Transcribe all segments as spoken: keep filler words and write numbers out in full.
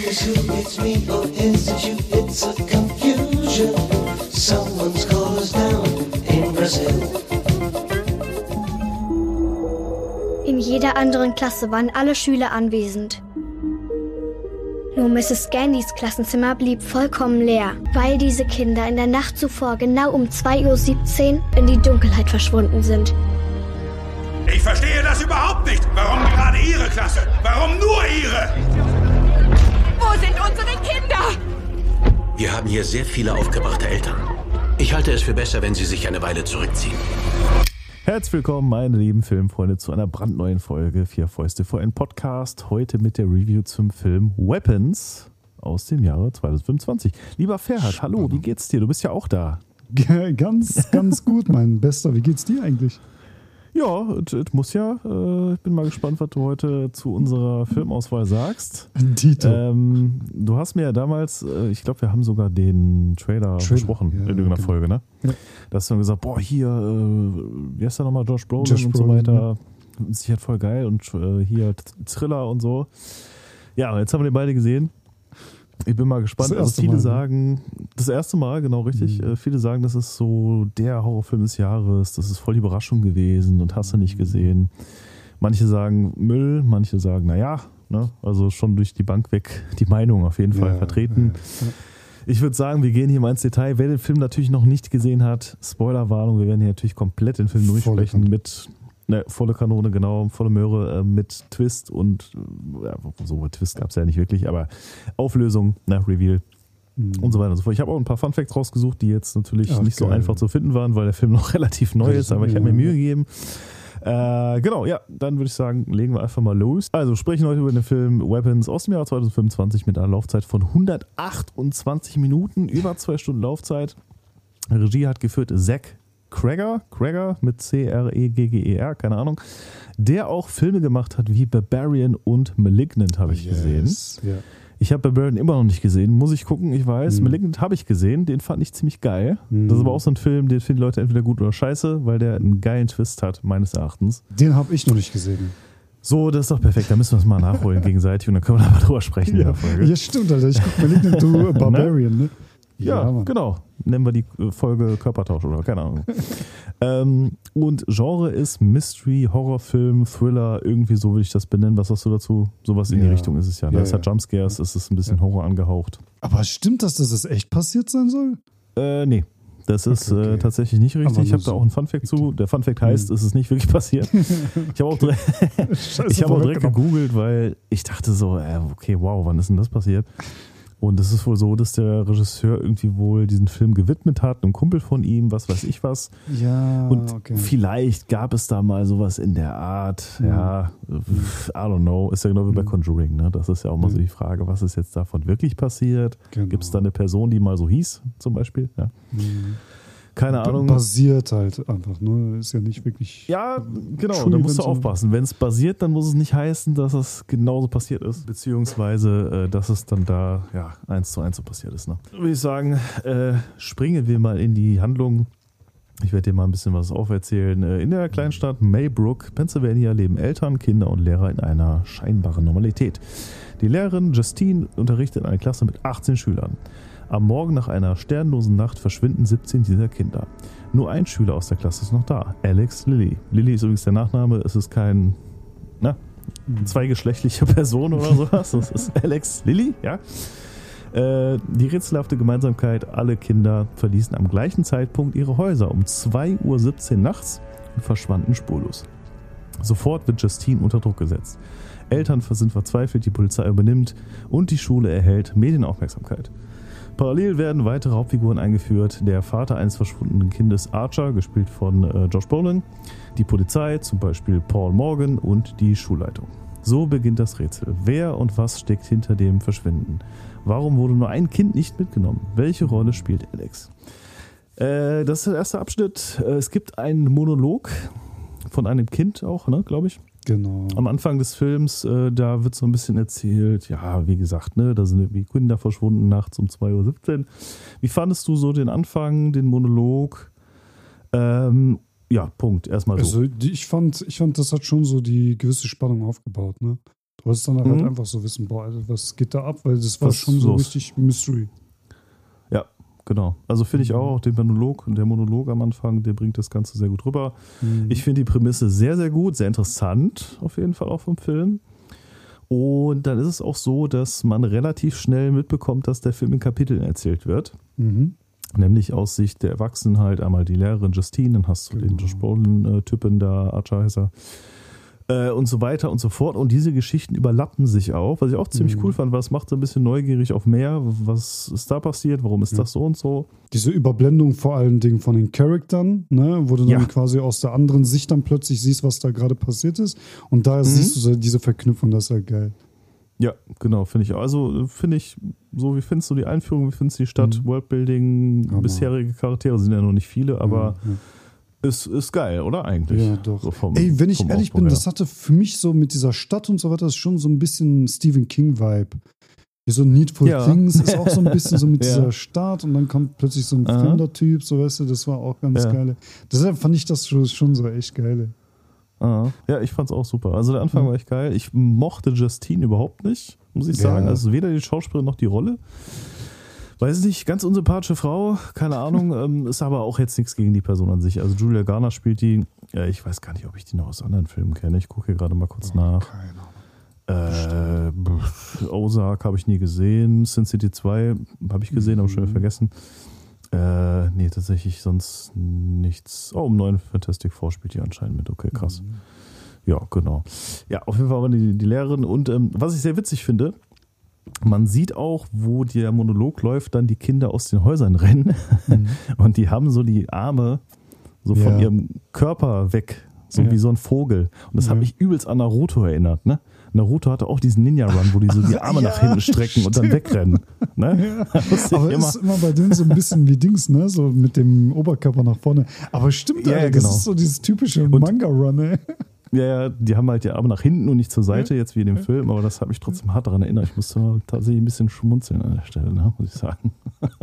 Guess who it's me or is it you? It's a confusion. Someone's called us down in Brazil. In jeder anderen Klasse waren alle Schüler anwesend. Nur Misses Scandys Klassenzimmer blieb vollkommen leer, weil diese Kinder in der Nacht zuvor genau um zwei Uhr siebzehn in die Dunkelheit verschwunden sind. Ich verstehe das überhaupt nicht. Warum gerade Ihre Klasse? Warum nur Ihre? Wo sind unsere Kinder? Wir haben hier sehr viele aufgebrachte Eltern. Ich halte es für besser, wenn Sie sich eine Weile zurückziehen. Herzlich willkommen, meine lieben Filmfreunde, zu einer brandneuen Folge Vier Fäuste für einen Podcast. Heute mit der Review zum Film Weapons aus dem Jahre zwanzig fünfundzwanzig. Lieber Ferhat, hallo, wie geht's dir? Du bist ja auch da. Ganz, ganz gut, mein Bester. Wie geht's dir eigentlich? Ja, es muss ja. Äh, ich bin mal gespannt, was du heute zu unserer Filmauswahl sagst. Dito. Ähm, du hast mir ja damals, äh, ich glaube, wir haben sogar den Trailer, Trailer besprochen ja, in irgendeiner genau. Folge, ne? Ja. Da hast du dann gesagt, boah, hier, äh, wie heißt der nochmal, Josh Brolin Josh und Brolin, so weiter. Ja. Ist halt voll geil und äh, hier Thriller und so. Ja, jetzt haben wir den beide gesehen. Ich bin mal gespannt. Also viele Mal, sagen, ne? das erste Mal, genau richtig. Mhm. Viele sagen, das ist so der Horrorfilm des Jahres. Das ist voll die Überraschung gewesen und hast du nicht gesehen. Manche sagen Müll, manche sagen, naja, ne? Also schon durch die Bank weg die Meinung auf jeden Fall ja, vertreten. Ja, ja. Ich würde sagen, wir gehen hier mal ins Detail. Wer den Film natürlich noch nicht gesehen hat, Spoilerwarnung, wir werden hier natürlich komplett den Film durchsprechen mit Ne, volle Kanone, genau, volle Möhre äh, mit Twist und ja, so Twist gab es ja nicht wirklich, aber Auflösung, ne, Reveal mhm. und so weiter und so fort. Ich habe auch ein paar Funfacts rausgesucht, die jetzt natürlich Ach, nicht geil. so einfach zu finden waren, weil der Film noch relativ neu ist, aber ich habe mir Mühe gegeben. Äh, genau, ja, dann würde ich sagen, legen wir einfach mal los. Also sprechen heute über den Film Weapons aus dem Jahr zwanzig fünfundzwanzig mit einer Laufzeit von hundertachtundzwanzig Minuten, über zwei Stunden Laufzeit. Regie hat geführt Zach Cregger, Cregger mit C R E G G E R, keine Ahnung, der auch Filme gemacht hat wie Barbarian und Malignant, habe ich yes. gesehen. Yeah. Ich habe Barbarian immer noch nicht gesehen, muss ich gucken, ich weiß. Mm. Malignant habe ich gesehen, den fand ich ziemlich geil. Mm. Das ist aber auch so ein Film, den finden die Leute entweder gut oder scheiße, weil der einen geilen Twist hat, meines Erachtens. Den habe ich noch nicht gesehen. So, das ist doch perfekt, da müssen wir es mal nachholen gegenseitig und dann können wir da mal drüber sprechen ja. in der Folge. Ja, stimmt, Alter, ich gucke Malignant, du Barbarian, ne? Ja, ja genau. Nennen wir die Folge Körpertausch oder keine Ahnung. ähm, und Genre ist Mystery, Horrorfilm, Thriller, irgendwie so würde ich das benennen. Was hast du dazu? Sowas in ja. die Richtung ist es ja. Da ja, ist halt ja. Jumpscares, es ist ein bisschen ja. Horror angehaucht. Aber stimmt das, dass es echt passiert sein soll? Äh, nee. Das ist okay, okay. Äh, tatsächlich nicht richtig. Ich habe so da auch einen Funfact zu. Der Funfact heißt, mhm. es ist nicht wirklich passiert. Ich habe auch, dre- ich hab auch direkt gegoogelt, weil ich dachte so, äh, okay, wow, wann ist denn das passiert? Und es ist wohl so, dass der Regisseur irgendwie wohl diesen Film gewidmet hat, einem Kumpel von ihm, was weiß ich was. Ja, und okay. vielleicht gab es da mal sowas in der Art, ja, ja I don't know, ist ja genau wie bei Conjuring, ne? Das ist ja auch mal so die Frage, was ist jetzt davon wirklich passiert? Genau. Gibt es da eine Person, die mal so hieß, zum Beispiel? Ja. Mhm. Keine Ahnung. Basiert halt einfach, ne? Ist ja nicht wirklich. Ja, genau, da musst du aufpassen. Wenn es basiert, dann muss es nicht heißen, dass es genauso passiert ist, beziehungsweise, äh, dass es dann da, ja, eins zu eins so passiert ist. Ne? Würde ich sagen, äh, springen wir mal in die Handlung. Ich werde dir mal ein bisschen was auferzählen. In der Kleinstadt Maybrook, Pennsylvania, leben Eltern, Kinder und Lehrer in einer scheinbaren Normalität. Die Lehrerin Justine unterrichtet eine Klasse mit achtzehn Schülern. Am Morgen nach einer sternlosen Nacht verschwinden siebzehn dieser Kinder. Nur ein Schüler aus der Klasse ist noch da, Alex Lilly. Lilly ist übrigens der Nachname, es ist kein na, zweigeschlechtliche Person oder sowas. Das ist Alex Lilly, ja. Äh, die rätselhafte Gemeinsamkeit, alle Kinder verließen am gleichen Zeitpunkt ihre Häuser um zwei Uhr siebzehn nachts und verschwanden spurlos. Sofort wird Justine unter Druck gesetzt. Eltern sind verzweifelt, die Polizei übernimmt und die Schule erhält Medienaufmerksamkeit. Parallel werden weitere Hauptfiguren eingeführt. Der Vater eines verschwundenen Kindes, Archer, gespielt von äh, Josh Brolin, die Polizei, zum Beispiel Paul Morgan und die Schulleitung. So beginnt das Rätsel. Wer und was steckt hinter dem Verschwinden? Warum wurde nur ein Kind nicht mitgenommen? Welche Rolle spielt Alex? Äh, das ist der erste Abschnitt. Äh, es gibt einen Monolog von einem Kind auch, ne, glaube ich. Genau. Am Anfang des Films, äh, da wird so ein bisschen erzählt, ja, wie gesagt, ne, da sind irgendwie Kinder verschwunden nachts um zwei Uhr siebzehn. Wie fandest du so den Anfang, den Monolog? Ähm, ja, Punkt, erstmal so. Also ich fand, ich fand, das hat schon so die gewisse Spannung aufgebaut, ne? Du wolltest dann Mhm. halt einfach so wissen, boah, Alter, was geht da ab? Weil das war Was schon so los? richtig Mystery. Ja, genau. Also finde ich auch, den Monolog, der Monolog am Anfang, der bringt das Ganze sehr gut rüber. Mhm. Ich finde die Prämisse sehr, sehr gut, sehr interessant, auf jeden Fall auch vom Film. Und dann ist es auch so, dass man relativ schnell mitbekommt, dass der Film in Kapiteln erzählt wird. Mhm. Nämlich aus Sicht der Erwachsenen halt einmal die Lehrerin Justine, dann hast du Genau. den Josh Brolin-Typen da, Archer heißt er, äh, und so weiter und so fort. Und diese Geschichten überlappen sich auch, was ich auch ziemlich Mhm. cool fand, weil es macht so ein bisschen neugierig auf mehr. Was ist da passiert? Warum ist Ja. das so und so? Diese Überblendung vor allen Dingen von den Charaktern, ne, wo du dann Ja. quasi aus der anderen Sicht dann plötzlich siehst, was da gerade passiert ist. Und daher Mhm. siehst du so diese Verknüpfung, das ist ja geil. Ja, genau, finde ich auch. Also finde ich, so wie findest du die Einführung, wie findest du die Stadt, Mhm. Worldbuilding, Hammer. bisherige Charaktere sind ja noch nicht viele, aber ja, ist, ist geil, oder eigentlich? ja, doch. So vom- Ey, wenn ich vom ehrlich Aufbau bin, her. das hatte für mich so mit dieser Stadt und so weiter, das ist schon so ein bisschen Stephen King-Vibe. Wie so Needful Ja. Things ist auch so ein bisschen so mit Ja. dieser Stadt und dann kommt plötzlich so ein Aha. fremder Typ, so weißt du, das war auch ganz Ja. geil. Deshalb fand ich das schon, schon so echt geil. Ah, ja, ich fand's auch super. Also der Anfang Mhm. war echt geil. Ich mochte Justine überhaupt nicht, muss ich sagen. Ja. Also weder die Schauspielerin noch die Rolle. Weiß nicht, ganz unsympathische Frau, keine Ahnung, ähm, ist aber auch jetzt nichts gegen die Person an sich. Also Julia Garner spielt die, ja, ich weiß gar nicht, ob ich die noch aus anderen Filmen kenne. Ich gucke hier gerade mal kurz nach. Keine Ahnung. Äh, pff, Ozark habe ich nie gesehen. Sin City zwei habe ich gesehen, aber schon wieder vergessen. Äh, nee, tatsächlich sonst nichts. Oh, im neuen Fantastic Four spielt die anscheinend mit. Okay, krass. Ja, genau. Ja, auf jeden Fall war die, die Lehrerin. Und ähm, was ich sehr witzig finde, man sieht auch, wo der Monolog läuft, dann die Kinder aus den Häusern rennen. Mhm. Und die haben so die Arme so von Ja. ihrem Körper weg. So Ja. wie so ein Vogel. Und das hat Ja. mich übelst an Naruto erinnert, ne? Naruto hatte auch diesen Ninja-Run, wo die so die Arme nach hinten strecken und dann wegrennen. Ne? Da musste ich Aber immer- es ist immer bei denen so ein bisschen wie Dings, ne? So mit dem Oberkörper nach vorne. Aber stimmt, Ja, Alter, ja, das genau. ist so dieses typische Und- Manga-Run, ey. Ja, ja, die haben halt die Arme nach hinten und nicht zur Seite, jetzt wie in dem Film, aber das hat mich trotzdem hart daran erinnert. Ich musste mal tatsächlich ein bisschen schmunzeln an der Stelle, ne, muss ich sagen.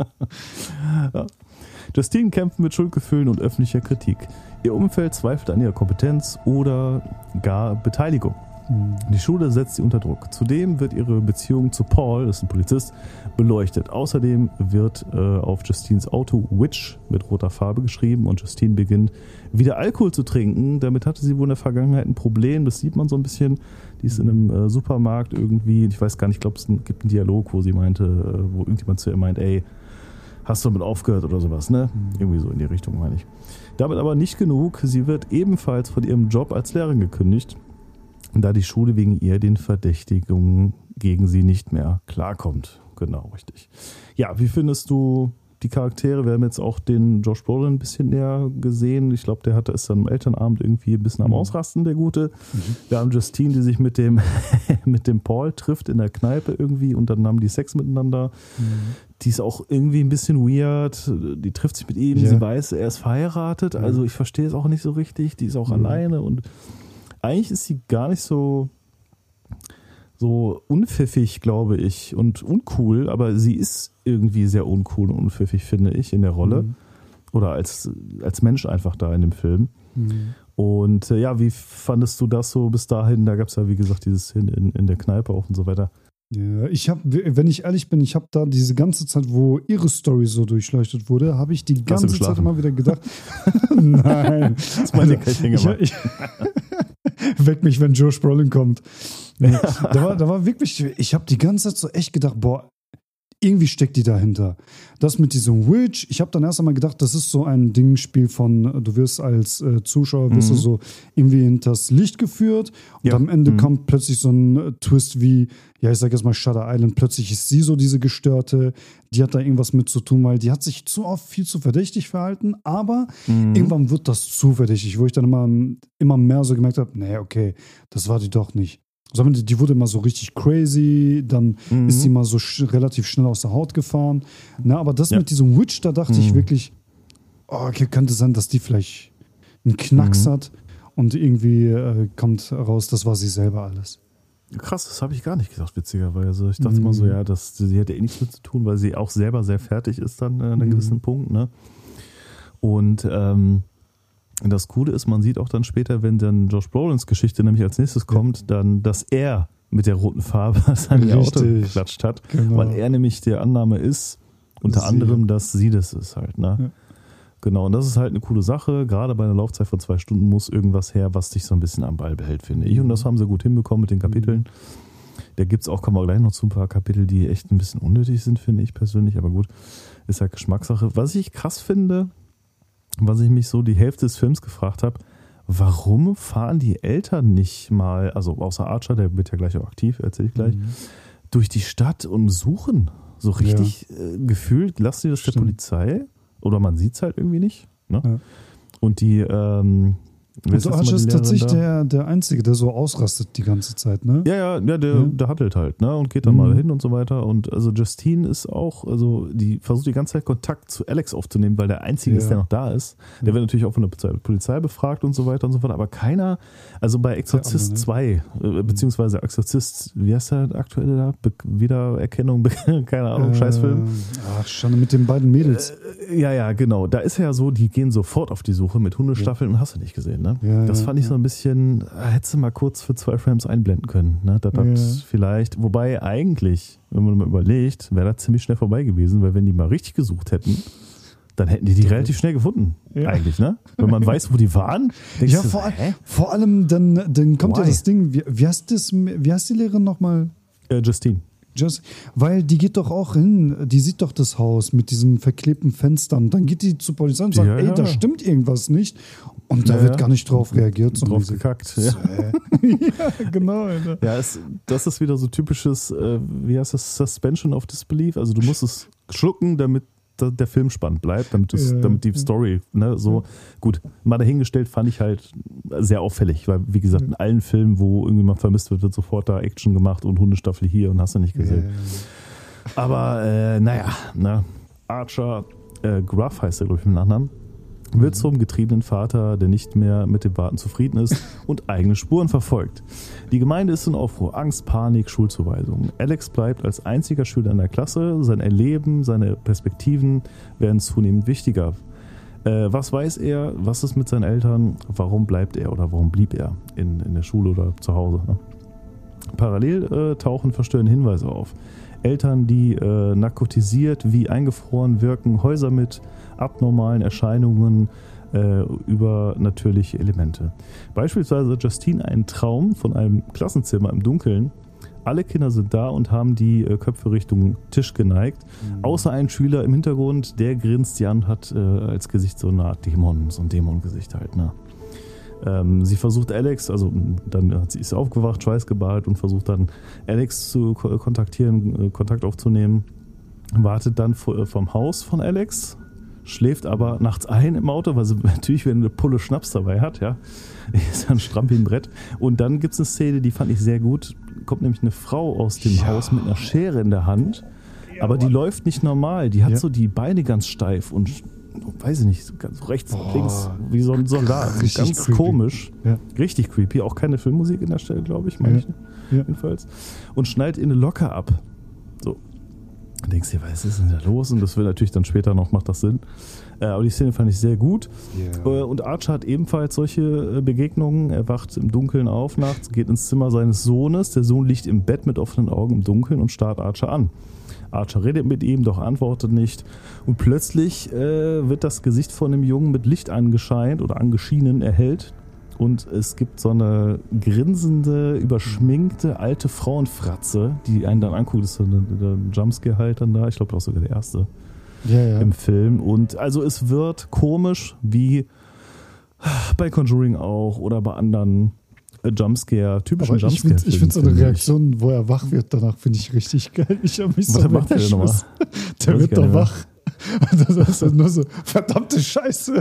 Ja. Justine kämpft mit Schuldgefühlen und öffentlicher Kritik. Ihr Umfeld zweifelt an ihrer Kompetenz oder gar Beteiligung. Die Schule setzt sie unter Druck. Zudem wird ihre Beziehung zu Paul, das ist ein Polizist, beleuchtet. Außerdem wird äh, auf Justines Auto Witch mit roter Farbe geschrieben und Justine beginnt wieder Alkohol zu trinken. Damit hatte sie wohl in der Vergangenheit ein Problem. Das sieht man so ein bisschen. Die ist in einem äh, Supermarkt irgendwie, ich weiß gar nicht, ich glaube, es gibt einen Dialog, wo sie meinte, äh, wo irgendjemand zu ihr meint, ey, hast du damit aufgehört oder sowas, ne? Irgendwie so in die Richtung, meine ich. Damit aber nicht genug. Sie wird ebenfalls von ihrem Job als Lehrerin gekündigt, da die Schule wegen ihr den Verdächtigungen gegen sie nicht mehr klarkommt. Genau, richtig. Ja, wie findest du die Charaktere? Wir haben jetzt auch den Josh Brolin ein bisschen näher gesehen. Ich glaube, der hatte ist dann am Elternabend irgendwie ein bisschen am Ausrasten, der Gute. Mhm. Wir haben Justine, die sich mit dem, mit dem Paul trifft in der Kneipe irgendwie und dann haben die Sex miteinander. Mhm. Die ist auch irgendwie ein bisschen weird. Die trifft sich mit ihm, ja. Sie weiß, er ist verheiratet. Mhm. Also ich verstehe es auch nicht so richtig. Die ist auch mhm. alleine und eigentlich ist sie gar nicht so, so unpfiffig, glaube ich, und uncool, aber sie ist irgendwie sehr uncool und unpfiffig, finde ich, in der Rolle. Mhm. Oder als, als Mensch einfach da in dem Film. Mhm. Und äh, ja, wie fandest du das so bis dahin? Da gab es ja, wie gesagt, dieses Hin in, in der Kneipe auch und so weiter. Ja, ich habe, wenn ich ehrlich bin, ich habe da diese ganze Zeit, wo ihre Story so durchleuchtet wurde, habe ich die ganze Zeit immer wieder gedacht, nein. Das ist meine also, ich, ich, Weck mich, wenn Josh Brolin kommt. Ja. Da, war, da war wirklich, ich habe die ganze Zeit so echt gedacht, boah, irgendwie steckt die dahinter. Das mit diesem Witch, ich habe dann erst einmal gedacht, das ist so ein Dingspiel von, du wirst als äh, Zuschauer, wirst mhm. du so irgendwie hinters Licht geführt und ja. am Ende mhm. kommt plötzlich so ein äh, Twist wie, ja, ich sag jetzt mal Shutter Island, plötzlich ist sie so diese Gestörte, die hat da irgendwas mit zu tun, weil die hat sich zu oft viel zu verdächtig verhalten, aber mhm. irgendwann wird das zu verdächtig, wo ich dann immer, immer mehr so gemerkt habe, nee, okay, das war die doch nicht. Die wurde immer so richtig crazy, dann mhm. ist sie mal so sch- relativ schnell aus der Haut gefahren. Na, aber das ja. mit diesem Witch, da dachte mhm. ich wirklich, oh, okay, könnte sein, dass die vielleicht einen Knacks mhm. hat und irgendwie äh, kommt raus, das war sie selber alles. Krass, das habe ich gar nicht gedacht, witzigerweise. Ich dachte mhm. mal so, ja, das, sie hätte eh nichts mit zu tun, weil sie auch selber sehr fertig ist dann an einem mhm. gewissen Punkt. Ne? Und ähm, das Coole ist, man sieht auch dann später, wenn dann Josh Brolins Geschichte nämlich als nächstes kommt, ja. dann, dass er mit der roten Farbe an ihr Auto geklatscht hat, genau. weil er nämlich der Annahme ist, unter sie. anderem, dass sie das ist halt. Ne? Ja. Genau, und das ist halt eine coole Sache. Gerade bei einer Laufzeit von zwei Stunden muss irgendwas her, was dich so ein bisschen am Ball behält, finde ich. Und das haben sie gut hinbekommen mit den Kapiteln. Da gibt es auch, kommen wir gleich noch zu ein paar Kapitel, die echt ein bisschen unnötig sind, finde ich persönlich. Aber gut, ist halt Geschmackssache. Was ich krass finde, was ich mich so die Hälfte des Films gefragt habe, warum fahren die Eltern nicht mal, also außer Archer, der wird ja gleich auch aktiv, erzähle ich gleich, mhm. durch die Stadt und suchen? So richtig ja. äh, gefühlt, lassen die das Stimmt. der Polizei? Oder man sieht es halt irgendwie nicht. Ne? Ja. Und die, ähm, und du Archer ist tatsächlich der, der Einzige, der so ausrastet die ganze Zeit, ne? Ja, ja, ja der, ja. der handelt halt, ne? Und geht dann mhm. mal hin und so weiter. Und also Justine ist auch, also die versucht die ganze Zeit Kontakt zu Alex aufzunehmen, weil der Einzige ja. ist, der noch da ist. Der ja. wird natürlich auch von der Polizei befragt und so weiter und so fort. Aber keiner, also bei Exorzist zwei, äh, beziehungsweise Exorzist, wie heißt der aktuelle da? Be- Wiedererkennung, keine Ahnung, äh, Scheißfilm. Ach, schon mit den beiden Mädels. Äh, ja, ja, genau. Da ist ja so, die gehen sofort auf die Suche mit Hundestaffeln ja. und hast du nicht gesehen, ne? Ja, das fand ich so ein bisschen, hättest du mal kurz für zwei Frames einblenden können. Ne? Das hat ja. vielleicht, wobei eigentlich, wenn man mal überlegt, wäre das ziemlich schnell vorbei gewesen, weil wenn die mal richtig gesucht hätten, dann hätten die die relativ schnell gefunden. Ja. Eigentlich, ne? Wenn man weiß, wo die waren. Ja, vor, all, vor allem, dann, dann kommt Why? ja das Ding, wie, wie, heißt das, wie heißt die Lehrerin nochmal? Äh, Justine. Just, weil die geht doch auch hin, die sieht doch das Haus mit diesen verklebten Fenstern. Dann geht die zur Polizei und sagt, ja, ey, ja. da stimmt irgendwas nicht. Und da ja, wird gar nicht drauf reagiert. Drauf gekackt. Ja, ja genau. Alter. Ja, es, das ist wieder so typisches, äh, wie heißt das, Suspension of Disbelief. Also du musst es schlucken, damit der Film spannend bleibt, damit, ja. damit die Story, ne, so, gut, mal dahingestellt fand ich halt sehr auffällig, weil, wie gesagt, in allen Filmen, wo irgendjemand vermisst wird, wird sofort da Action gemacht und Hundestaffel hier und hast du nicht gesehen. Ja. Aber, äh, naja, ne, Archer, äh, Gruff heißt er, glaube ich, im Nachnamen, wird zum getriebenen Vater, der nicht mehr mit dem Warten zufrieden ist und eigene Spuren verfolgt. Die Gemeinde ist in Aufruhr, Angst, Panik, Schulzuweisungen. Alex bleibt als einziger Schüler in der Klasse, sein Erleben, seine Perspektiven werden zunehmend wichtiger. Äh, was weiß er, was ist mit seinen Eltern, warum bleibt er oder warum blieb er in, in der Schule oder zu Hause? Ne? Parallel äh, tauchen verstörende Hinweise auf. Eltern, die äh, narkotisiert wie eingefroren wirken, Häuser mit abnormalen Erscheinungen, äh, übernatürliche Elemente. Beispielsweise Justine einen Traum von einem Klassenzimmer im Dunkeln. Alle Kinder sind da und haben die äh, Köpfe Richtung Tisch geneigt. Mhm. Außer ein Schüler im Hintergrund, der grinst die an, hat äh, als Gesicht so eine Art Dämon, so ein Dämongesicht halt. Ne? Ähm, sie versucht Alex, also dann hat sie ist aufgewacht, schweißgebadet und versucht dann Alex zu kontaktieren, äh, Kontakt aufzunehmen. Wartet dann vor, äh, vom Haus von Alex, schläft aber nachts ein im Auto, weil sie natürlich wieder eine Pulle Schnaps dabei hat, ja. Ist dann stramm wie ein Brett. Und dann gibt es eine Szene, die fand ich sehr gut. Kommt nämlich eine Frau aus dem ja. Haus mit einer Schere in der Hand, aber die läuft nicht normal. Die hat ja. so die Beine ganz steif und weiß ich nicht, so ganz rechts und links, wie so ein Soldat. Richtig ganz creepy. Komisch. Ja. Richtig creepy. Auch keine Filmmusik in der Stelle, glaube ich, meine ja. ich. Ja. Jedenfalls. Und schnallt in eine Locke ab. So. Und denkst dir, was ist denn da los? Und das will natürlich dann später noch, macht das Sinn. Äh, aber die Szene fand ich sehr gut. Yeah. Äh, und Archer hat ebenfalls solche Begegnungen. Er wacht im Dunkeln auf nachts, geht ins Zimmer seines Sohnes. Der Sohn liegt im Bett mit offenen Augen im Dunkeln und starrt Archer an. Archer redet mit ihm, doch antwortet nicht. Und plötzlich äh, wird das Gesicht von dem Jungen mit Licht angescheint oder angeschienen erhellt. Und es gibt so eine grinsende, überschminkte alte Frauenfratze, die einen dann anguckt. Das ist so der Jumpscare halt dann da. Ich glaube, auch sogar der erste ja, ja. im Film. Und also es wird komisch, wie bei Conjuring auch oder bei anderen Jumpscare, typischen Aber Jumpscare. Ich finde find so eine Reaktion, wo er wach wird, danach finde ich richtig geil. Ich habe mich so Was macht der denn nochmal? Der wird doch wach. Und das ist nur so, verdammte Scheiße.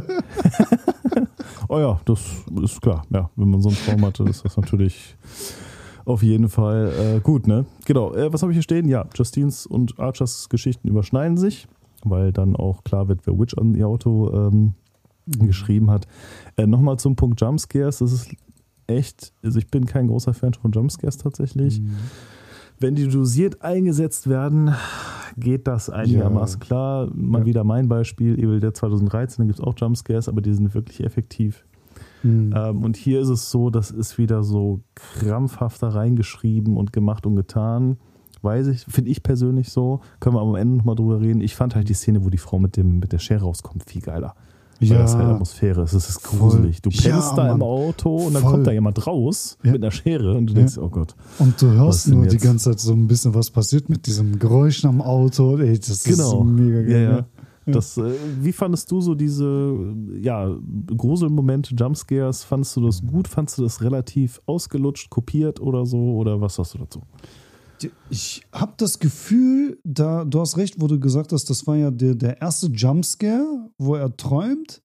Oh ja, das ist klar. Ja, wenn man so einen Traum hatte, ist das natürlich auf jeden Fall äh, gut, ne? Genau, äh, was habe ich hier stehen? Ja, Justines und Archers Geschichten überschneiden sich, weil dann auch klar wird, wer Witch an ihr Auto ähm, mhm. geschrieben hat. Äh, Nochmal zum Punkt Jumpscares, das ist echt, also ich bin kein großer Fan von Jumpscares tatsächlich. Mhm. Wenn die dosiert eingesetzt werden, geht das einigermaßen ja. klar. Mal ja. wieder mein Beispiel, Evil Dead zwanzig dreizehn, da gibt es auch Jumpscares, aber die sind wirklich effektiv. Mhm. Ähm, und hier ist es so, das ist wieder so krampfhafter reingeschrieben und gemacht und getan. Weiß ich, finde ich persönlich so. Können wir am Ende nochmal drüber reden. Ich fand halt die Szene, wo die Frau mit, dem, mit der Schere rauskommt, viel geiler. Weil ja. das halt Atmosphäre ist. Das ist gruselig. Du pennst ja, da Mann. im Auto und dann voll. kommt da jemand raus ja. mit einer Schere und du denkst, ja. oh Gott. Und du hörst nur jetzt? die ganze Zeit so ein bisschen, was passiert mit diesem Geräusch am Auto. Ey, das genau. ist mega geil. Ja, ja. Das, äh, wie fandest du so diese ja, Gruselmomente, Jumpscares? Fandest du das gut? Fandest du das relativ ausgelutscht, kopiert oder so? Oder was hast du dazu? Ich habe das Gefühl, da, du hast recht, wo du gesagt hast, das war ja der, der erste Jumpscare, wo er träumt.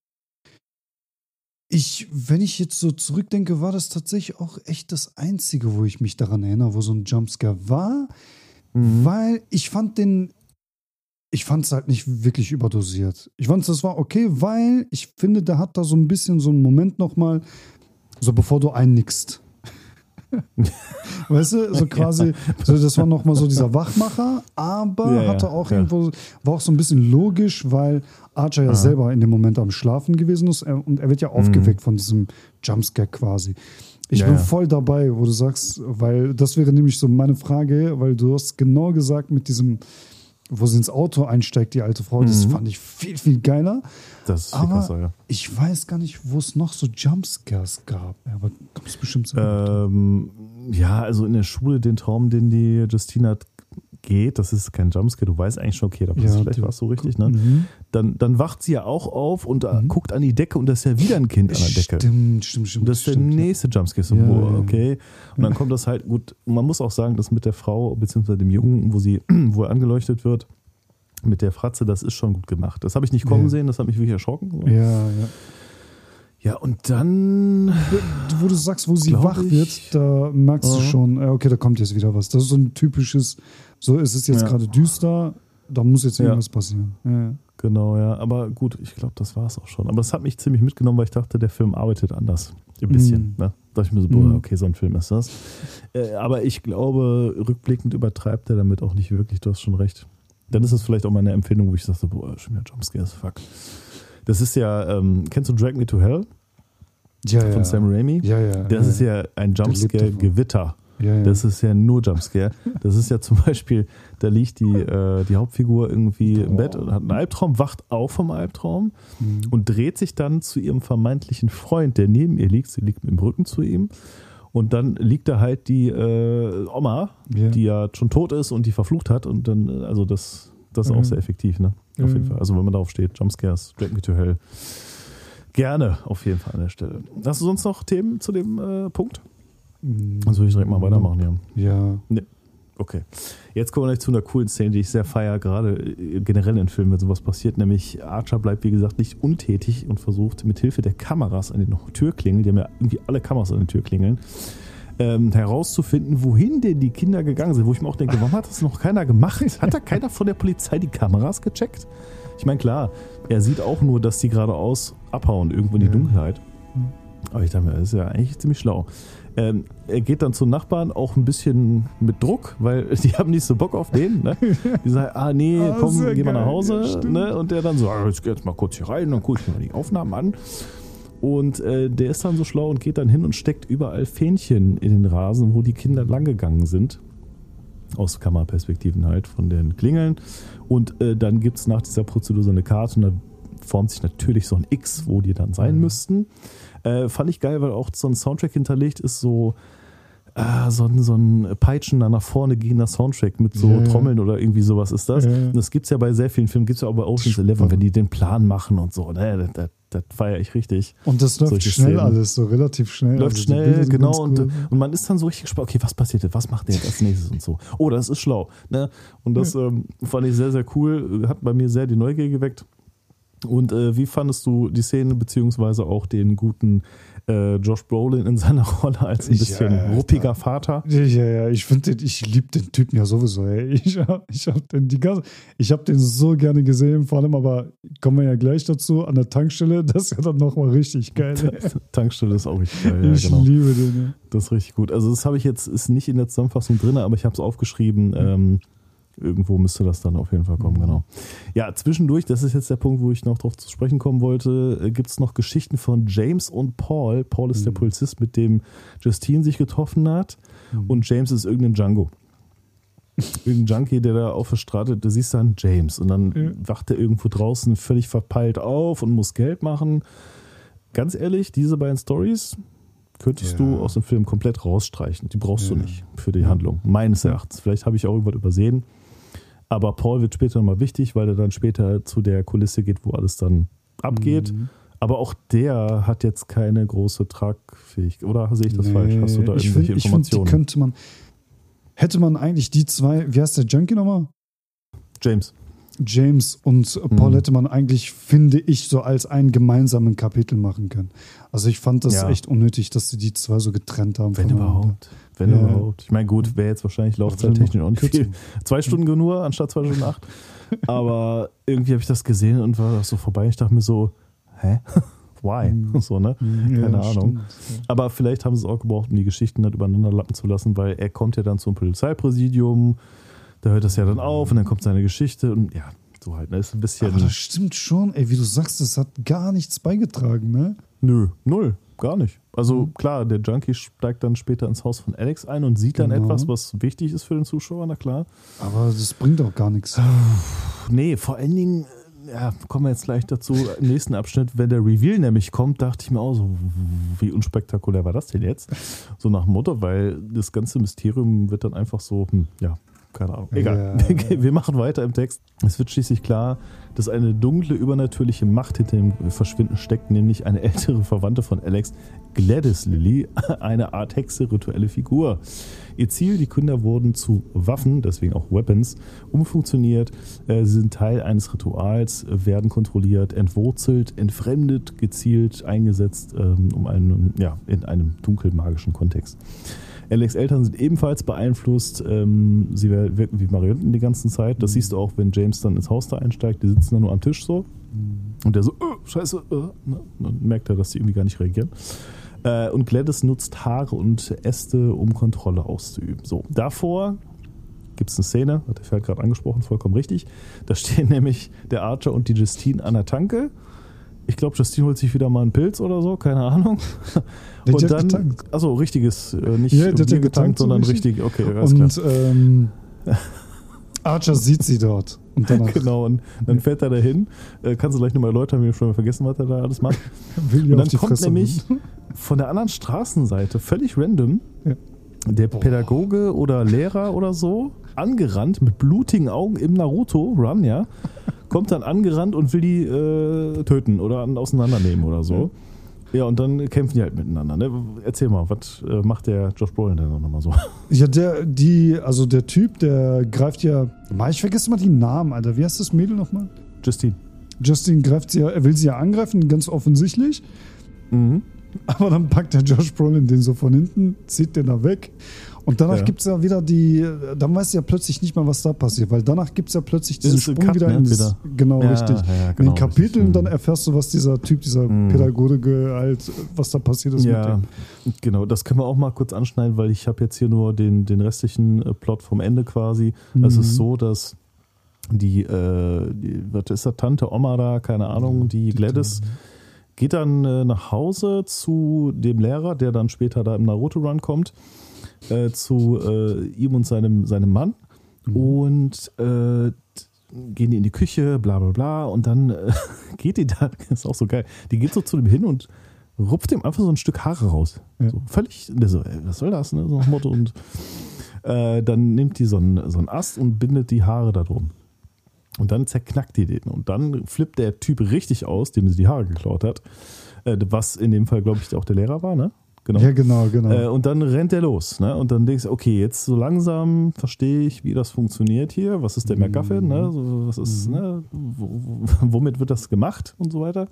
Ich, wenn ich jetzt so zurückdenke, war das tatsächlich auch echt das Einzige, wo ich mich daran erinnere, wo so ein Jumpscare war. Mhm. Weil ich fand den Ich fand es halt nicht wirklich überdosiert. Ich fand, das war okay, weil ich finde, der hat da so ein bisschen so einen Moment nochmal, so bevor du einnickst. Weißt du, so quasi, ja. so, das war nochmal so dieser Wachmacher, aber ja, hatte auch ja. irgendwo, war auch so ein bisschen logisch, weil Archer ja ah. selber in dem Moment am Schlafen gewesen ist und er wird ja aufgeweckt mhm. von diesem Jumpscare quasi. Ich ja, bin ja. voll dabei, wo du sagst, weil das wäre nämlich so meine Frage, weil du hast genau gesagt mit diesem, wo sie ins Auto einsteigt, die alte Frau, mhm. das fand ich viel, viel geiler. Das ist viel aber krasser, ja. Ich weiß gar nicht, wo es noch so Jumpscares gab. Ja, aber gab es bestimmt so. Ähm, ja, also in der Schule, den Traum, den die Justine hat, geht, das ist kein Jumpscare, du weißt eigentlich schon, okay, da passiert ja, vielleicht was so richtig, ne? Mhm. Dann, dann wacht sie ja auch auf und mhm. guckt an die Decke und da ist ja wieder ein Kind an der Decke. Stimmt, stimmt, stimmt. Und das ist stimmt, der nächste ja. Jumpscare, ja, boah, ja. okay. Und dann kommt das halt, gut, man muss auch sagen, dass mit der Frau, beziehungsweise dem Jungen, wo sie, wo er angeleuchtet wird, mit der Fratze, das ist schon gut gemacht. Das habe ich nicht kommen ja. sehen, das hat mich wirklich erschrocken. Ja, ja. Ja, und dann... Wo du sagst, wo sie wach ich, wird, da merkst uh, du schon, okay, da kommt jetzt wieder was. Das ist so ein typisches, so ist es jetzt ja. gerade düster, da muss jetzt irgendwas ja. passieren. Ja. Genau, ja. Aber gut, ich glaube, das war es auch schon. Aber es hat mich ziemlich mitgenommen, weil ich dachte, der Film arbeitet anders. Ein bisschen. Mm. Ne? Da dachte ich mir so, boah, okay, so ein Film ist das. Äh, aber ich glaube, rückblickend übertreibt er damit auch nicht wirklich. Du hast schon recht. Dann ist das vielleicht auch meine Empfindung, wo ich sagte, boah, schon wieder Jumpscares, fuck. Das ist ja, ähm, kennst du Drag Me to Hell? Ja, von ja. Sam Raimi? Ja, ja. Das ja, ist ja ein Jumpscare-Gewitter. Ja, ja. Das ist ja nur Jumpscare. Das ist ja zum Beispiel, da liegt die, äh, die Hauptfigur irgendwie im Bett und hat einen Albtraum, wacht auf vom Albtraum mhm. und dreht sich dann zu ihrem vermeintlichen Freund, der neben ihr liegt. Sie liegt mit dem Rücken zu ihm. Und dann liegt da halt die äh, Oma, yeah. die ja schon tot ist und die verflucht hat. Und dann, also das, das ist mhm. auch sehr effektiv, ne? Auf mhm. jeden Fall. Also wenn man darauf steht, Jumpscares, Drag Me to Hell. Gerne, auf jeden Fall an der Stelle. Hast du sonst noch Themen zu dem äh, Punkt? Mhm. Sonst würde ich direkt mal weitermachen, ja. Ja. Nee. Okay. Jetzt kommen wir gleich zu einer coolen Szene, die ich sehr feiere, gerade generell in Filmen, wenn sowas passiert. Nämlich Archer bleibt, wie gesagt, nicht untätig und versucht mit Hilfe der Kameras an den Türklingeln, die haben ja irgendwie alle Kameras an den Türklingeln, ähm, herauszufinden, wohin denn die Kinder gegangen sind. Wo ich mir auch denke, warum hat das noch keiner gemacht? Hat da keiner von der Polizei die Kameras gecheckt? Ich meine, klar, er sieht auch nur, dass die geradeaus abhauen, irgendwo in die Dunkelheit. Aber ich dachte mir, das ist ja eigentlich ziemlich schlau. Ähm, er geht dann zum Nachbarn auch ein bisschen mit Druck, weil die haben nicht so Bock auf den. Ne? Die sagen, ah nee, oh, komm, geh mal nach Hause. Ja, ne? Und der dann so, ah, jetzt geh jetzt mal kurz hier rein, dann gucke ich mir mal die Aufnahmen an. Und äh, der ist dann so schlau und geht dann hin und steckt überall Fähnchen in den Rasen, wo die Kinder langgegangen sind. Aus Kameraperspektiven halt von den Klingeln. Und äh, dann gibt es nach dieser Prozedur so eine Karte und da formt sich natürlich so ein X, wo die dann sein mhm. müssten. Äh, fand ich geil, weil auch so ein Soundtrack hinterlegt ist, so, äh, so, ein, so ein Peitschen da nach vorne gehender Soundtrack mit so yeah. Trommeln oder irgendwie sowas ist das. Yeah. Und das gibt es ja bei sehr vielen Filmen, gibt es ja auch bei Ocean's Eleven, wenn die den Plan machen und so. Ne, das, das, das feiere ich richtig. Und das läuft Solche schnell Szenen. Alles, so relativ schnell. Läuft also schnell, genau. Und, cool. und man ist dann so richtig gespannt, okay, was passiert jetzt? Was macht der jetzt als nächstes und so? Oh, das ist schlau. Ne? Und das ja. ähm, fand ich sehr, sehr cool. Hat bei mir sehr die Neugier geweckt. Und äh, wie fandest du die Szene, beziehungsweise auch den guten äh, Josh Brolin in seiner Rolle als ein bisschen ja, ruppiger ja. Vater? Ja, ja, ich finde, ich liebe den Typen ja sowieso. Ey. Ich habe ich hab den, die ganze, ich hab den so gerne gesehen, vor allem, aber kommen wir ja gleich dazu, an der Tankstelle, das ist ja dann nochmal richtig geil. Ey. Tankstelle ist auch richtig geil, ja, ich genau. liebe den. Ja. Das ist richtig gut. Also das habe ich jetzt, ist nicht in der Zusammenfassung drin, aber ich habe es aufgeschrieben, ähm, Irgendwo müsste das dann auf jeden Fall kommen, mhm. genau. Ja, zwischendurch, das ist jetzt der Punkt, wo ich noch drauf zu sprechen kommen wollte, gibt es noch Geschichten von James und Paul. Paul ist mhm. der Polizist, mit dem Justine sich getroffen hat mhm. und James ist irgendein Django. Irgendein Junkie, der da auf der Straße, du siehst dann James und dann mhm. wacht er irgendwo draußen völlig verpeilt auf und muss Geld machen. Ganz ehrlich, diese beiden Storys könntest ja. du aus dem Film komplett rausstreichen. Die brauchst ja. du nicht für die Handlung, meines Erachtens. Vielleicht habe ich auch irgendwas übersehen. Aber Paul wird später nochmal wichtig, weil er dann später zu der Kulisse geht, wo alles dann abgeht. Mhm. Aber auch der hat jetzt keine große Tragfähigkeit. Oder sehe ich das nee, falsch? Hast du da irgendwelche find, Informationen? Ich finde, die könnte man, hätte man eigentlich die zwei, wie heißt der Junkie nochmal? James. James und Paul mhm. hätte man eigentlich, finde ich, so als einen gemeinsamen Kapitel machen können. Also ich fand das ja. echt unnötig, dass sie die zwei so getrennt haben. Wenn überhaupt. Wenn ja. überhaupt. Ich meine, gut, wäre jetzt wahrscheinlich laufzeittechnisch auch nicht viel. Zwei Stunden nur anstatt zwei Stunden acht. Aber irgendwie habe ich das gesehen und war so vorbei. Ich dachte mir so, hä? Why? Mhm. So, ne? Keine ja, Ahnung. Stimmt. Aber vielleicht haben sie es auch gebraucht, um die Geschichten nicht übereinander lappen zu lassen, weil er kommt ja dann zum Polizeipräsidium. Da hört das ja dann auf und dann kommt seine Geschichte und ja, so halt, ne, ist ein bisschen. Aber das stimmt schon, ey, wie du sagst, das hat gar nichts beigetragen, ne? Nö, null, gar nicht. Also mhm. klar, der Junkie steigt dann später ins Haus von Alex ein und sieht dann genau. etwas, was wichtig ist für den Zuschauer, na klar. Aber das bringt auch gar nichts. Nee, vor allen Dingen, ja, kommen wir jetzt gleich dazu, im nächsten Abschnitt, wenn der Reveal nämlich kommt, dachte ich mir auch so, wie unspektakulär war das denn jetzt? So nach dem Motto, weil das ganze Mysterium wird dann einfach so, hm, ja, keine Ahnung. Egal. Ja. Wir machen weiter im Text. Es wird schließlich klar, dass eine dunkle, übernatürliche Macht hinter dem Verschwinden steckt, nämlich eine ältere Verwandte von Alex, Gladys Lily, eine Art Hexe, rituelle Figur. Ihr Ziel, die Kinder wurden zu Waffen, deswegen auch Weapons, umfunktioniert. Sie sind Teil eines Rituals, werden kontrolliert, entwurzelt, entfremdet, gezielt eingesetzt, um einen, ja, in einem dunkelmagischen Kontext. Alex' Eltern sind ebenfalls beeinflusst. Ähm, sie wirken wie Marionetten die ganze Zeit. Das siehst du auch, wenn James dann ins Haus da einsteigt. Die sitzen dann nur am Tisch so. Und der so, oh, scheiße. Äh, ne? Dann merkt er, dass die irgendwie gar nicht reagieren. Äh, und Gladys nutzt Haare und Äste, um Kontrolle auszuüben. So, davor gibt es eine Szene, hat der Pferd gerade angesprochen, vollkommen richtig. Da stehen nämlich der Archer und die Justine an der Tanke. Ich glaube, Justine holt sich wieder mal einen Pilz oder so, keine Ahnung. Der und dann, getankt. Achso, richtiges, äh, nicht ja, Bier getankt, getankt, sondern so richtig, okay, alles und, klar. Ähm, Archer sieht sie dort. Und danach, genau, und dann fährt er dahin. Äh, kannst du gleich nochmal erläutern, wir haben schon mal vergessen, was er da alles macht. Will und dann kommt Fresse nämlich von der anderen Straßenseite, völlig random, ja. der Boah. Pädagoge oder Lehrer oder so, angerannt mit blutigen Augen im Naruto-Run, ja, kommt dann angerannt und will die äh, töten oder auseinandernehmen oder so. Ja, und dann kämpfen die halt miteinander. Ne? Erzähl mal, was äh, macht der Josh Brolin denn nochmal so? Ja, der, die, also der Typ, der greift ja, ich vergesse mal die Namen, Alter. Wie heißt das Mädel nochmal? Justine. Justine greift sie ja, er will sie ja angreifen, ganz offensichtlich. Mhm. Aber dann packt der Josh Brolin den so von hinten, zieht den da weg. Und danach ja. gibt es ja wieder die, dann weißt du ja plötzlich nicht mal, was da passiert, weil danach gibt es ja plötzlich diesen Sprung Cut, wieder ne? in das, wieder. Genau, ja, richtig. Ja, genau, in den Kapiteln, dann erfährst du, was dieser Typ, dieser mm. Pädagoge halt, was da passiert ist ja, mit dem. Genau, das können wir auch mal kurz anschneiden, weil ich habe jetzt hier nur den, den restlichen Plot vom Ende quasi. Mhm. Es ist so, dass die, äh, die, was ist das, Tante, Oma da, keine Ahnung, die Gladys, geht dann äh, nach Hause zu dem Lehrer, der dann später da im Naruto-Run kommt. Äh, zu äh, ihm und seinem, seinem Mann mhm. und äh, gehen die in die Küche, bla bla bla und dann äh, geht die da, das ist auch so geil, die geht so zu dem hin und rupft ihm einfach so ein Stück Haare raus. Ja. So, völlig, der so, ey, was soll das, ne? So ein Motto und äh, dann nimmt die so einen, so einen Ast und bindet die Haare da drum. Und dann zerknackt die den und dann flippt der Typ richtig aus, dem sie die Haare geklaut hat, äh, was in dem Fall, glaube ich, auch der Lehrer war, ne? Genau. Ja, genau, genau. Äh, und dann rennt er los. Ne? Und dann denkst du, okay, jetzt so langsam verstehe ich, wie das funktioniert hier. Was ist der MacGuffin? Ne? So, was ist, ne? W- womit wird das gemacht und so weiter?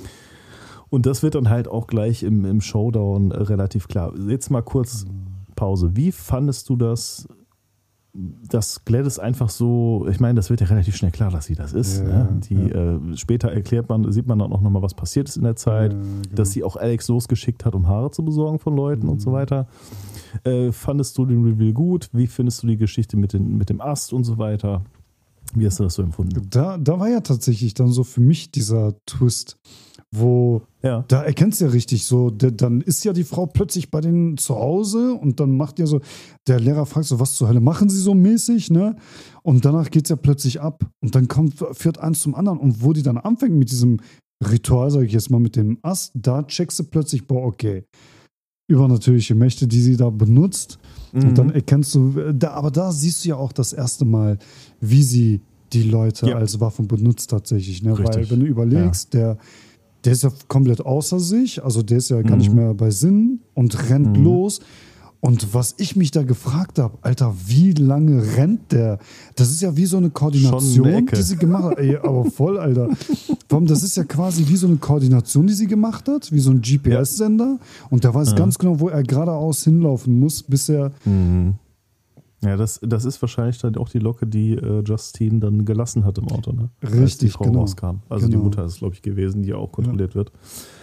Und das wird dann halt auch gleich im, im Showdown relativ klar. Jetzt mal kurz Pause. Wie fandest du das dass Gladys einfach so, ich meine, das wird ja relativ schnell klar, dass sie das ist. Ja, ne? Die, ja. äh, später erklärt man, sieht man dann auch nochmal, was passiert ist in der Zeit, Ja, genau. dass sie auch Alex losgeschickt hat, um Haare zu besorgen von Leuten Mhm. und so weiter. Äh, fandest du den Reveal gut? Wie findest du die Geschichte mit, den, mit dem Ast und so weiter? Wie hast du das so empfunden? Da, da war ja tatsächlich dann so für mich dieser Twist, wo Ja. da erkennst du ja richtig so, der, dann ist ja die Frau plötzlich bei denen zu Hause und dann macht ja so, der Lehrer fragt so, was zur Hölle machen sie so mäßig, ne? Und danach geht es ja plötzlich ab und dann kommt, führt eins zum anderen und wo die dann anfängt mit diesem Ritual, sage ich jetzt mal, mit dem Ast, da checkst du plötzlich, boah, okay, übernatürliche Mächte, die sie da benutzt. Mhm. Und dann erkennst du, da, aber da siehst du ja auch das erste Mal, wie sie die Leute Ja. als Waffen benutzt tatsächlich. Ne? Weil Richtig. wenn du überlegst, der, der ist ja komplett außer sich, also der ist ja gar Mhm. nicht mehr bei Sinn und rennt Mhm. los. Und was ich mich da gefragt habe, Alter, wie lange rennt der? Das ist ja wie so eine Schon Koordination, eine Ecke. die sie gemacht hat. Ey, aber voll, Alter. Warum? Das ist ja quasi wie so eine Koordination, die sie gemacht hat, wie so ein G P S-Sender. Und der weiß Ja. ganz genau, wo er geradeaus hinlaufen muss, bis er. Mhm. Ja, das, das ist wahrscheinlich dann auch die Locke, die äh, Justine dann gelassen hat im Auto, ne? Als die Richtig, Frau genau. rauskam. Also Genau. die Mutter ist, glaube ich, gewesen, die ja auch kontrolliert wird.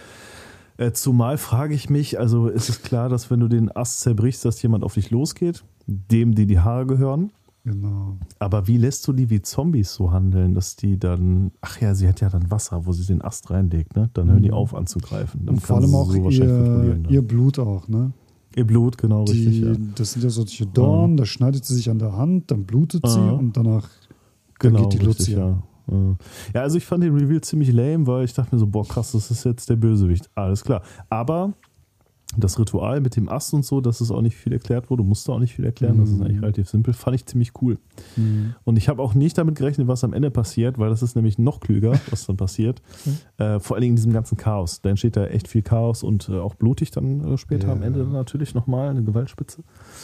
Äh, zumal frage ich mich, also ist es klar, dass wenn du den Ast zerbrichst, dass jemand auf dich losgeht, dem die die Haare gehören. Genau. Aber wie lässt du die wie Zombies so handeln, dass die dann, ach ja, sie hat ja dann Wasser, wo sie den Ast reinlegt, ne? Dann hören die auf anzugreifen. Dann Und vor kann allem sie auch so wahrscheinlich ihr, kontrollieren, ne? ihr Blut auch, ne? Ihr Blut, genau, richtig, Die, ja. Das sind ja solche Dornen, da schneidet sie sich an der Hand, dann blutet sie Aha. und danach dann Genau, geht die richtig, Lucia. ja. Ja. Ja, also ich fand den Reveal ziemlich lame, weil ich dachte mir so, boah krass, das ist jetzt der Bösewicht. Alles klar. Aber das Ritual mit dem Ast und so, dass es auch nicht viel erklärt wurde, musste auch nicht viel erklären, das ist eigentlich relativ simpel, fand ich ziemlich cool. Mhm. Und ich habe auch nicht damit gerechnet, was am Ende passiert, weil das ist nämlich noch klüger, was dann passiert. Äh, vor allen Dingen in diesem ganzen Chaos. Da entsteht da echt viel Chaos und äh, auch blutig dann äh, später Ja. am Ende dann natürlich nochmal eine Gewaltspitze.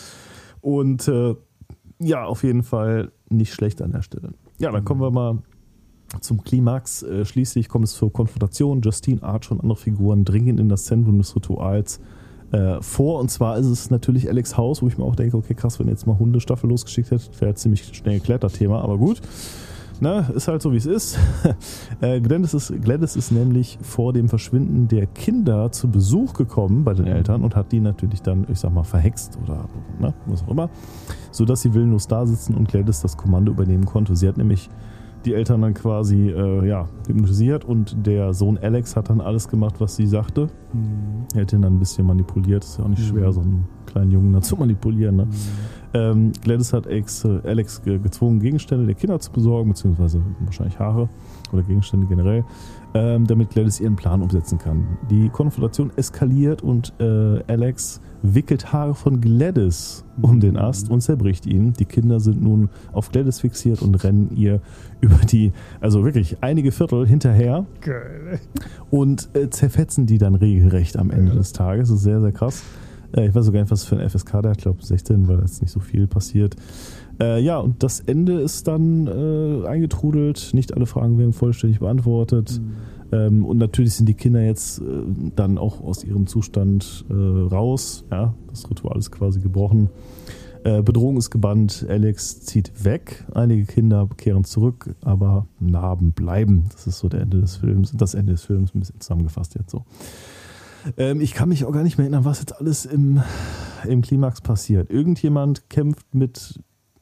Und äh, ja, auf jeden Fall nicht schlecht an der Stelle. Ja, dann kommen wir mal zum Klimax. Äh, schließlich kommt es zur Konfrontation. Justine, Archer und andere Figuren dringen in das Zentrum des Rituals äh, vor. Und zwar ist es natürlich Alex Haus, wo ich mir auch denke, okay, krass, wenn ihr jetzt mal Hundestaffel losgeschickt hättet, wäre ziemlich schnell geklärt, das Thema. Aber gut, na, ist halt so, wie es ist. äh, Gladys ist. Gladys ist nämlich vor dem Verschwinden der Kinder zu Besuch gekommen bei den Eltern und hat die natürlich dann, ich sag mal, verhext oder ne, was auch immer, sodass sie willenlos da sitzen und Gladys das Kommando übernehmen konnte. Sie hat nämlich die Eltern dann quasi äh, ja, hypnotisiert und der Sohn Alex hat dann alles gemacht, was sie sagte. Mhm. Er hat ihn dann ein bisschen manipuliert. Ist ja auch nicht Mhm. schwer, so einen kleinen Jungen dann zu manipulieren. Ne? Mhm. Ähm, Gladys hat Alex, äh, Alex ge- gezwungen, Gegenstände der Kinder zu besorgen, beziehungsweise wahrscheinlich Haare oder Gegenstände generell, ähm, damit Gladys ihren Plan umsetzen kann. Die Konfrontation eskaliert und äh, Alex wickelt Haare von Gladys um den Ast und zerbricht ihn. Die Kinder sind nun auf Gladys fixiert und rennen ihr über die, also wirklich einige Viertel hinterher Geil. und äh, zerfetzen die dann regelrecht am Ende Ja. des Tages. Das ist sehr, sehr krass. Äh, ich weiß sogar nicht, was für ein F S K der hat. Ich glaube sechzehn, weil jetzt nicht so viel passiert. Äh, ja, und das Ende ist dann äh, eingetrudelt. Nicht alle Fragen werden vollständig beantwortet. Mhm. Ähm, und natürlich sind die Kinder jetzt äh, dann auch aus ihrem Zustand äh, raus. Ja, das Ritual ist quasi gebrochen. Äh, Bedrohung ist gebannt. Alex zieht weg. Einige Kinder kehren zurück, aber Narben bleiben. Das ist so der Ende des Films. Das Ende des Films, ein bisschen zusammengefasst jetzt so. Ähm, ich kann mich auch gar nicht mehr erinnern, was jetzt alles im, im Klimax passiert. Irgendjemand kämpft mit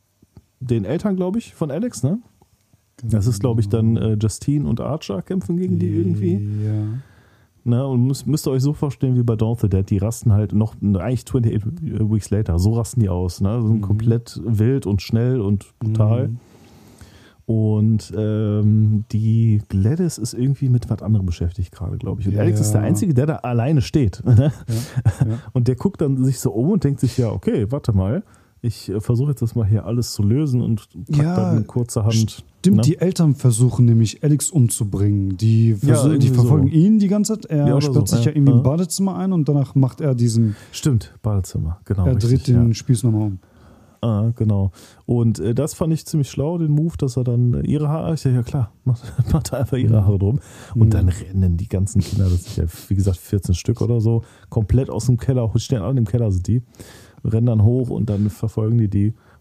den Eltern, glaube ich, von Alex, ne? Das ist, glaube ich, dann äh, Justine und Archer kämpfen gegen die irgendwie. Ja. Ne? Und müsst, müsst ihr euch so vorstellen wie bei Dawn of the Dead. Die rasten halt noch, eigentlich achtundachtzig Weeks later, so rasten die aus. Ne? So Mhm. komplett wild und schnell und brutal. Mhm. Und ähm, die Gladys ist irgendwie mit was anderem beschäftigt gerade, glaube ich. Und Ja. Alex ist der Einzige, der da alleine steht. Ne? Ja. Ja. Und der guckt dann sich so um und denkt sich, ja, okay, warte mal. Ich äh, versuche jetzt das mal hier alles zu lösen und pack Ja, dann mit kurzer Hand. Stimmt, ne? die Eltern versuchen nämlich Alex umzubringen. Die, versuchen, die irgendwie verfolgen so. ihn die ganze Zeit. Er Ja, oder sperrt so, sich ja. ja irgendwie im Ja. Badezimmer ein und danach macht er diesen, Stimmt, Badezimmer, genau. er dreht richtig, den ja. Spieß nochmal um. Ah, genau. Und äh, das fand ich ziemlich schlau, den Move, dass er dann äh, ihre Haare, ich sag, ja klar, macht, macht er einfach ihre Haare drum. Und Mhm. dann rennen die ganzen Kinder, das sind ja, wie gesagt, vierzehn Stück oder so, komplett aus dem Keller, stehen alle im Keller sind die, rennen dann hoch und dann verfolgen die die.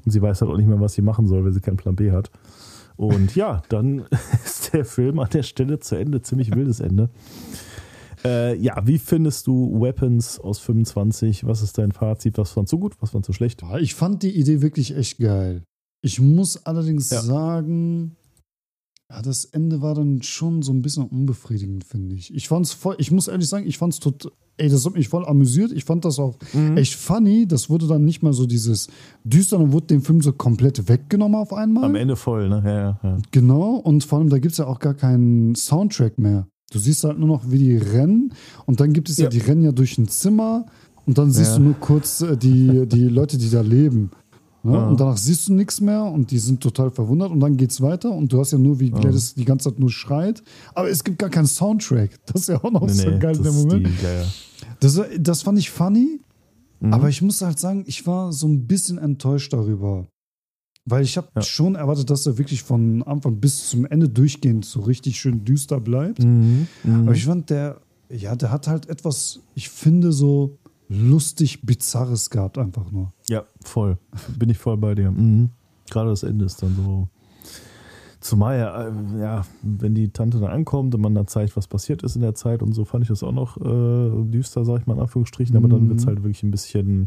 Und sie weiß halt auch nicht mehr, was sie machen soll, weil sie keinen Plan B hat. Und ja, dann ist der Film an der Stelle zu Ende. Ziemlich wildes Ende. Äh, ja, wie findest du Weapons aus fünfundzwanzig? Was ist dein Fazit? Was fandst du gut? Was fandst du schlecht? Ich fand die Idee wirklich echt geil. Ich muss allerdings Ja. sagen, ja, das Ende war dann schon so ein bisschen unbefriedigend, finde ich. Ich fand's voll, ich muss ehrlich sagen, ich fand's total, ey, das hat mich voll amüsiert. Ich fand das auch Mhm. echt funny. Das wurde dann nicht mehr so dieses düster, dann wurde dem Film so komplett weggenommen auf einmal. Am Ende voll, ne? Ja, ja, ja. Genau, und vor allem, da gibt es ja auch gar keinen Soundtrack mehr. Du siehst halt nur noch, wie die rennen und dann gibt es ja, Ja. die rennen ja durch ein Zimmer und dann siehst Ja. du nur kurz äh, die, die Leute, die da leben. Ne? Ja. Und danach siehst du nichts mehr und die sind total verwundert und dann geht's weiter und du hast ja nur, wie Gladys die ganze Zeit nur schreit, aber es gibt gar keinen Soundtrack. Das ist ja auch noch Nee, so nee, geil in das dem ist Moment. die, ja, ja. Das, das fand ich funny, Mhm. aber ich muss halt sagen, ich war so ein bisschen enttäuscht darüber. Weil ich habe Ja. schon erwartet, dass er wirklich von Anfang bis zum Ende durchgehend so richtig schön düster bleibt. Mhm. Mhm. Aber ich fand, der, ja, der hat halt etwas, ich finde, so lustig Bizarres gehabt, einfach nur. Ja, voll. Bin ich voll bei dir. Mhm. Gerade das Ende ist dann so. Zumal ja, äh, ja, wenn die Tante dann ankommt und man dann zeigt, was passiert ist in der Zeit und so, fand ich das auch noch äh, düster, sag ich mal in Anführungsstrichen. Aber dann Mhm. wird es halt wirklich ein bisschen,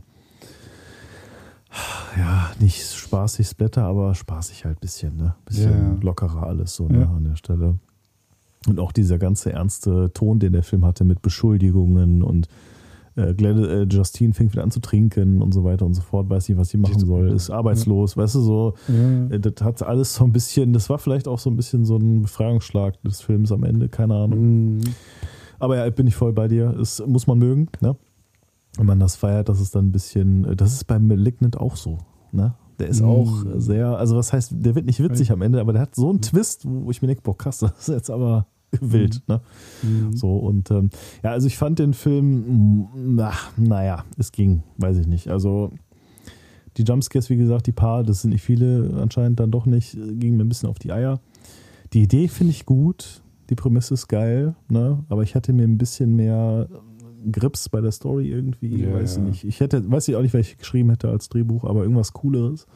ja, nicht spaßig Splatter, aber spaßig halt ein bisschen, ne? Bisschen Ja. lockerer alles so, ne, Ja. an der Stelle. Und auch dieser ganze ernste Ton, den der Film hatte mit Beschuldigungen und äh, Glad- äh, Justine fängt wieder an zu trinken und so weiter und so fort, weiß nicht, was sie machen soll, ist arbeitslos, weißt du, so, Ja. äh, das hat alles so ein bisschen, das war vielleicht auch so ein bisschen so ein Befreiungsschlag des Films am Ende, keine Ahnung. Mhm. Aber ja, bin ich voll bei dir, es muss man mögen, ne? Wenn man das feiert, das ist dann ein bisschen, das ist bei Malignant auch so, ne? Der ist Mhm. auch sehr, also was heißt, der wird nicht witzig am Ende, aber der hat so einen Twist, wo ich mir denke, boah, krass, das ist jetzt aber wild, ne? Mhm. So, und ähm, ja, also ich fand den Film, na, naja, es ging, weiß ich nicht. Also die Jumpscares, wie gesagt, die paar, das sind nicht viele, anscheinend dann doch nicht, gingen mir ein bisschen auf die Eier. Die Idee finde ich gut, die Prämisse ist geil, ne? Aber ich hatte mir ein bisschen mehr Grips bei der Story irgendwie, Ja, weiß ich ja. nicht. Ich hätte, weiß ich auch nicht, was ich geschrieben hätte als Drehbuch, aber irgendwas Cooleres.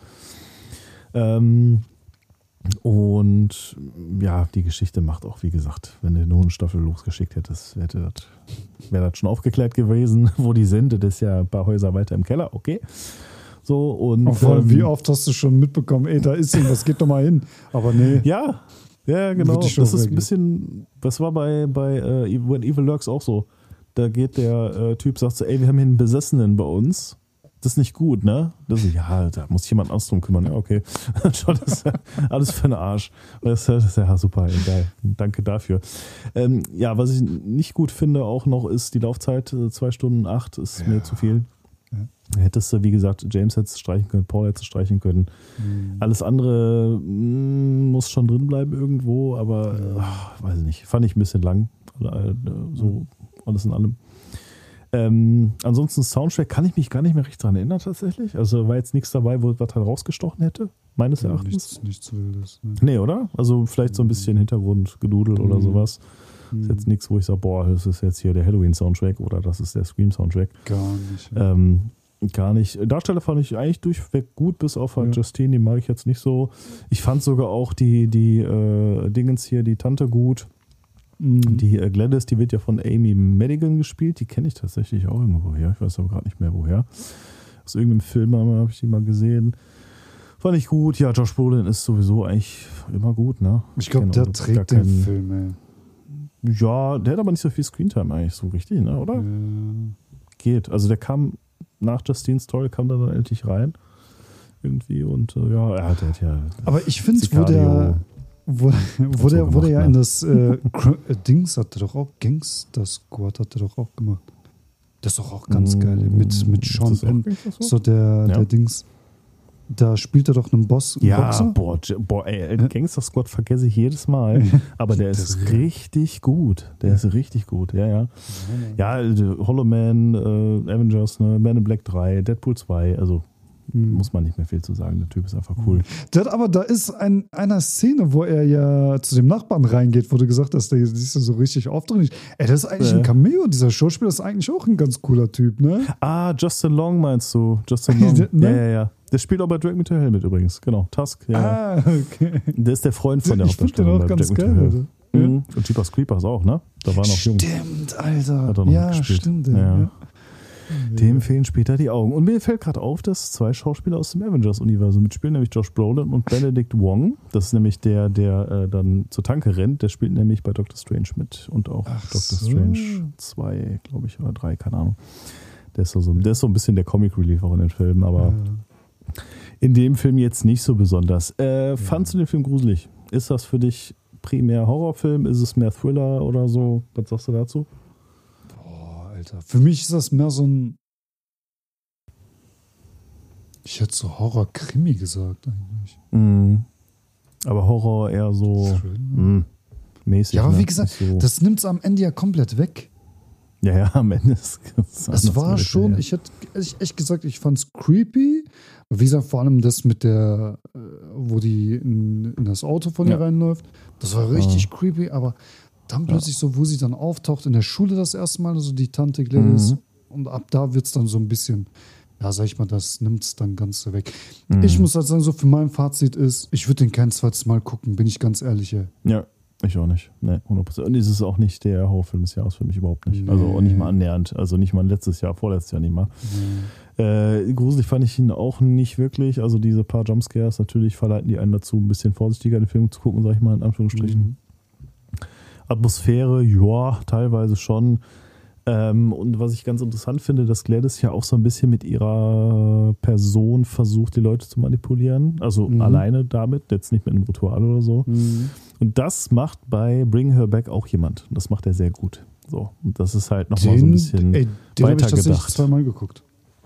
Ähm, und ja, die Geschichte macht auch, wie gesagt, wenn du nur eine Staffel losgeschickt hättest, hätte das, wäre das schon aufgeklärt gewesen, wo die sind. Das ist ja ein paar Häuser weiter im Keller, okay. So, und Auch vor allem, ähm, wie oft hast du schon mitbekommen, ey, da ist irgendwas, geht doch mal hin. Aber nee. ja, ja, genau. Wird die Show Das ist ein reagiert. bisschen, das war bei, bei äh, When Evil Lurks auch so. Da geht der äh, Typ, sagt so, ey, wir haben hier einen Besessenen bei uns. Das ist nicht gut, ne? Das ist, ja, da muss sich jemand anders drum kümmern. Ja, okay. Schon, das ist ja alles für den Arsch. Das ist ja, das ist ja super, ey, geil. Danke dafür. Ähm, ja, was ich nicht gut finde auch noch, ist die Laufzeit. zwei Stunden acht ist mir zu viel. Ja. Hättest du, wie gesagt, James hätte es streichen können, Paul hätte es streichen können. Mhm. Alles andere mh, muss schon drin bleiben irgendwo, aber Ja. ach, weiß ich nicht. Fand ich ein bisschen lang. Äh, So alles in allem. Ähm, ansonsten Soundtrack kann ich mich gar nicht mehr recht dran erinnern tatsächlich. Also war jetzt nichts dabei, wo was halt rausgestochen hätte, meines Ja, Erachtens. nichts, nichts Wildes. Ne? Nee, oder? Also vielleicht so ein bisschen Hintergrundgedudel oder Mhm. sowas. Ist jetzt nichts, wo ich sage, boah, das ist jetzt hier der Halloween-Soundtrack oder das ist der Scream-Soundtrack. Gar nicht. Ja. Ähm, gar nicht. Darsteller fand ich eigentlich durchweg gut, bis auf halt Ja. Justine, die mag ich jetzt nicht so. Ich fand sogar auch die, die äh, Dingens hier, die Tante gut. Mhm. Die äh, Gladys, die wird ja von Amy Madigan gespielt. Die kenne ich tatsächlich auch irgendwo her. Ich weiß aber gerade nicht mehr woher. Aus irgendeinem Film habe ich die mal gesehen. Fand ich gut. Ja, Josh Brolin ist sowieso eigentlich immer gut, ne? Ich glaube, Genau, der das ist gar trägt den kein- Film, ey. Ja, der hat aber nicht so viel Screentime eigentlich so richtig, ne? Oder? Ja. Geht. Also der kam nach Justine Story, kam dann endlich rein. Irgendwie und äh, ja, er hat, er hat ja. Aber ich finde, wo Sicario der, wo, wo so der, wo der ja gemacht, in ne? das äh, Cr- äh, Dings hat er doch auch, Gangster Squad hat er doch auch gemacht. Das ist doch auch ganz Mm, geil. Mit, mit ist Sean das auch Penn. Gangster Squad? So der, Ja. der Dings. Da spielt er doch einen Boss. einen Ja, Boxer. boah, J- boah, ey, Gangster Squad vergesse ich jedes Mal. Aber der Das ist ist geil. richtig gut. Der ist richtig gut, ja, ja. Ja, äh, Hollow Man, äh, Avengers, ne, Man in Black drei, Deadpool zwei, also mhm. muss man nicht mehr viel zu sagen. Der Typ ist einfach cool. Das, aber da ist ein, eine Szene, wo er ja zu dem Nachbarn reingeht, wo du gesagt hast, der siehst du so richtig aufdringlich. Ey, das ist eigentlich ja. ein Cameo. Dieser Schauspieler ist eigentlich auch ein ganz cooler Typ, ne? Ah, Justin Long meinst du? Justin Long. ne? Ja, ja, ja. Der spielt auch bei Drag Me to Hell mit übrigens. Genau, Tusk. Ja. Ah, okay. Der ist der Freund von der ich Hauptdarstellerin. Ich finde den auch ganz geil, oder? Mhm. Und Jeepers Creepers auch, ne? Da war noch jung. Stimmt, Alter. Hat er noch ja, gespielt. stimmt. Ja. Ja. Dem fehlen später die Augen. Und mir fällt gerade auf, dass zwei Schauspieler aus dem Avengers-Universum mitspielen, nämlich Josh Brolin und Benedict Wong. Das ist nämlich der, der äh, dann zur Tanke rennt. Der spielt nämlich bei Doctor Strange mit. Und auch Ach Doctor so. Strange zwei, glaube ich, oder drei, keine Ahnung. Der ist, so, der ist so ein bisschen der Comic Relief auch in den Filmen, aber ja. in dem Film jetzt nicht so besonders. Äh, ja. Fandst du den Film gruselig? Ist das für dich primär Horrorfilm? Ist es mehr Thriller oder so? Was sagst du dazu? Alter. Für mich ist das mehr so ein. Ich hätte so Horror-Krimi gesagt, eigentlich. Mm. Aber Horror eher so mm, mäßig. Ja, aber ne? wie gesagt, so. Das nimmt es am Ende ja komplett weg. Ja, ja, am Ende ist es. Es war schon, ich hätte echt gesagt, ich fand es creepy. Wie gesagt, vor allem das mit der, wo die in, in das Auto von ihr ja. reinläuft. Das war richtig ja. creepy, aber. Dann plötzlich so, wo sie dann auftaucht, in der Schule das erste Mal, also die Tante Gladys. Mhm. Und ab da wird es dann so ein bisschen, ja, sag ich mal, das nimmt es dann ganz so weg. Mhm. Ich muss halt sagen, so für mein Fazit ist, ich würde den kein zweites Mal gucken, bin ich ganz ehrlich. Ey. Ja, ich auch nicht. Nee, hundert Prozent. Und es ist auch nicht der Horrorfilm des Jahres für mich überhaupt nicht. Nee. Also auch nicht mal annähernd. Also nicht mal letztes Jahr, vorletztes Jahr nicht mal. Mhm. Äh, gruselig fand ich ihn auch nicht wirklich. Also diese paar Jumpscares, natürlich verleiten die einen dazu, ein bisschen vorsichtiger den Film zu gucken, sag ich mal, in Anführungsstrichen. Mhm. Atmosphäre, ja, teilweise schon. Ähm, und was ich ganz interessant finde, dass Gladys ja auch so ein bisschen mit ihrer Person versucht, die Leute zu manipulieren. Also mhm. alleine damit, jetzt nicht mit einem Ritual oder so. Mhm. Und das macht bei Bring Her Back auch jemand. Das macht er sehr gut. So. Und das ist halt nochmal so ein bisschen ey, den weiter hab ich gedacht. zweimal geguckt.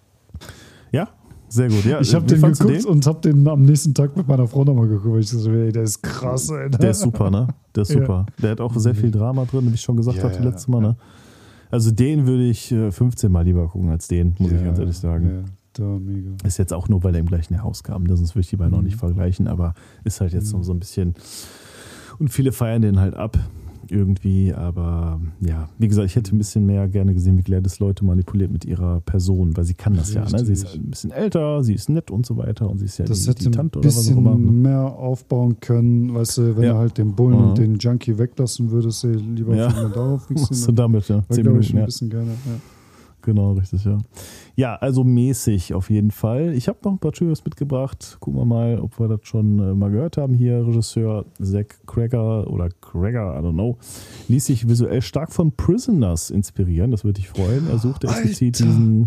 Ja? Sehr gut, ja. Ich habe den geguckt den? und habe den am nächsten Tag mit meiner Frau nochmal geguckt, weil ich so, ey, der ist krass, ey. Der ist super, ne? Der ist super. Ja. Der hat auch sehr viel Drama drin, wie ich schon gesagt ja, hatte letztes Mal, ne? Also den würde ich fünfzehn Mal lieber gucken als den, muss ja, ich ganz ehrlich sagen. Ja, da, mega. Ist jetzt auch nur, weil er im gleichen Haus kam, sonst würde ich die beiden mhm. auch nicht vergleichen, aber ist halt jetzt mhm. noch so ein bisschen. Und viele feiern den halt ab. Irgendwie, aber ja, wie gesagt, ich hätte ein bisschen mehr gerne gesehen, wie Gladys Leute manipuliert mit ihrer Person, weil sie kann das Richtig. ja, ne? Sie ist ein bisschen älter, sie ist nett und so weiter und sie ist ja das die, hätte die Tante oder was auch immer. Ein bisschen mehr aufbauen können, weißt du, wenn ja. du halt den Bullen mhm. und den Junkie weglassen würdest, lieber ja. viel darauf fixen. Du damit, ja. Zehn Minuten, ich ein ja. bisschen gerne, ja. Genau, richtig, ja. Ja, also mäßig auf jeden Fall. Ich habe noch ein paar Trivia mitgebracht. Gucken wir mal, ob wir das schon äh, mal gehört haben. Hier Regisseur Zach Cregger oder Cregger, I don't know, ließ sich visuell stark von Prisoners inspirieren. Das würde dich freuen. Er suchte explizit diesen